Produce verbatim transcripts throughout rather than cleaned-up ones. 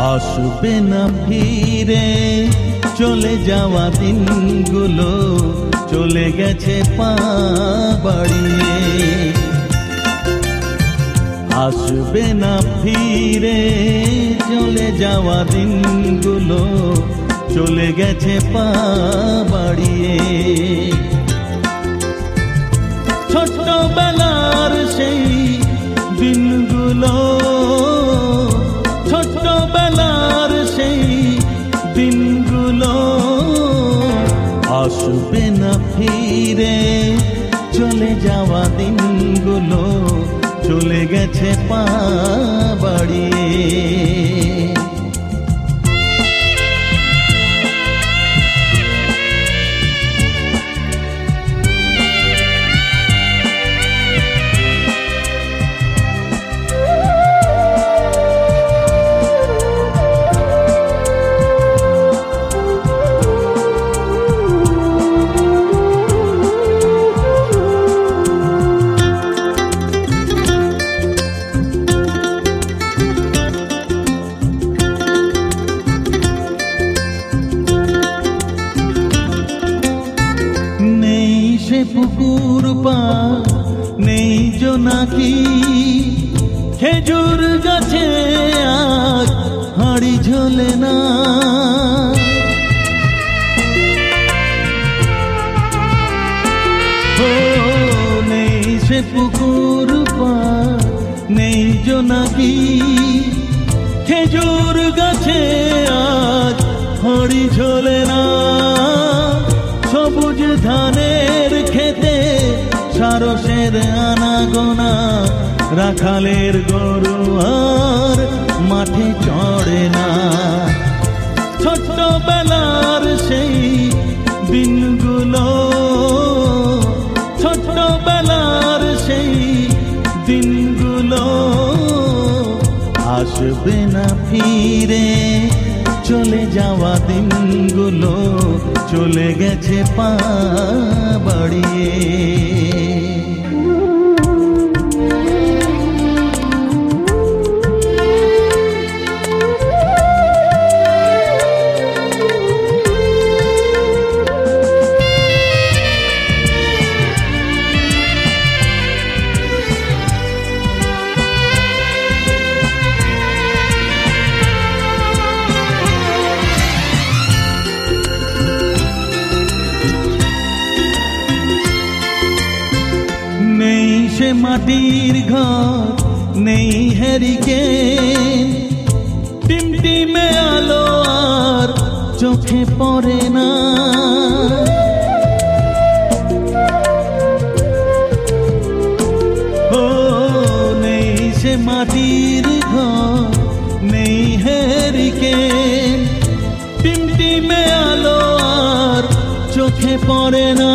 আসবে না ফিরে চলে যাওয়া দিনগুলো, চলে গেছে পা বাড়িয়ে। আসবে না ফিরে চলে যাওয়া দিনগুলো, চলে গেছে পা বাড়িয়ে। ছোট্টবেলার সেই দিনগুলো, ছোট্টবেলার সেই দিনগুলো আসবে না ফিরে চলে যাওয়া দিনগুলো, চলে গেছে পা বাড়িয়ে। পুকুর পা নেই জোনাকি, খেজুর গাছে আজ হাড়ি ঝোলে না। ও নেই সে পুকুর পা নেই জোনাকি, খেজুর গাছে আজ হাড়ি ঝোলে না। সবুজ ধানের খেতে সারসের আনাগোনা, রাখালের গরু আর মাঠে চড়ে না। ছোট্টবেলার সেই দিনগুলো, ছোট্টবেলার সেই দিনগুলো আসবে না ফিরে চলে যাওয়া দিনগুলো, চলে গেছে পা বাড়িয়ে। নেই সে মাটির ঘর, নেই হ্যারিকেন, টিমটিমে আলো আর চোখে পড়ে না। ও নেই সে মাটির ঘর, নেই হ্যারিকেন, টিমটিমে আলো আর চোখে পড়ে না।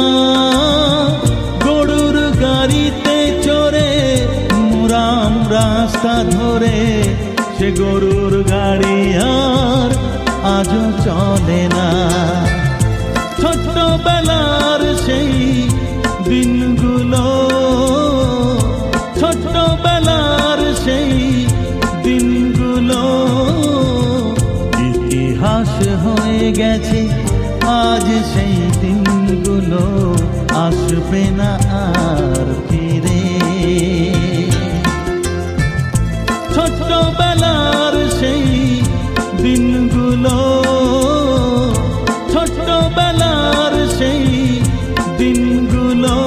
গরুর গাড়িতে চড়ে মুরাম রাস্তা ধরে, সে গরুর গাড়ি আর আজও চলে না। ছোট্টবেলার সেই দিনগুলো, ছোট্টবেলার সেই দিনগুলো ইতিহাস হয়ে গেছে আজ সেই দিনগুলো, আসবে না আর ফিরে। ছোট্টবেলার সেই দিনগুলো, ছোট্টবেলার সেই দিনগুলো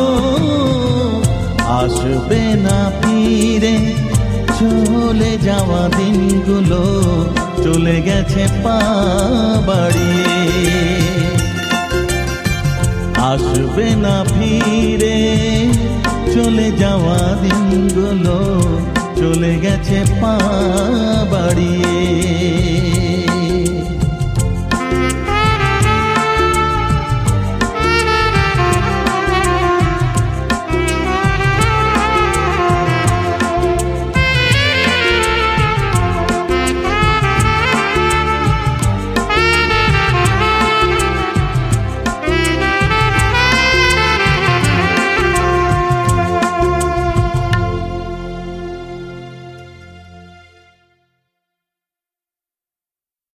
আসবে না ফিরে চলে যাওয়া দিনগুলো, চলে গেছে পা বাড়িয়ে। আসবে না ফিরে চলে যাওয়া দিনগুলো, চলে গেছে পা বাড়িয়ে।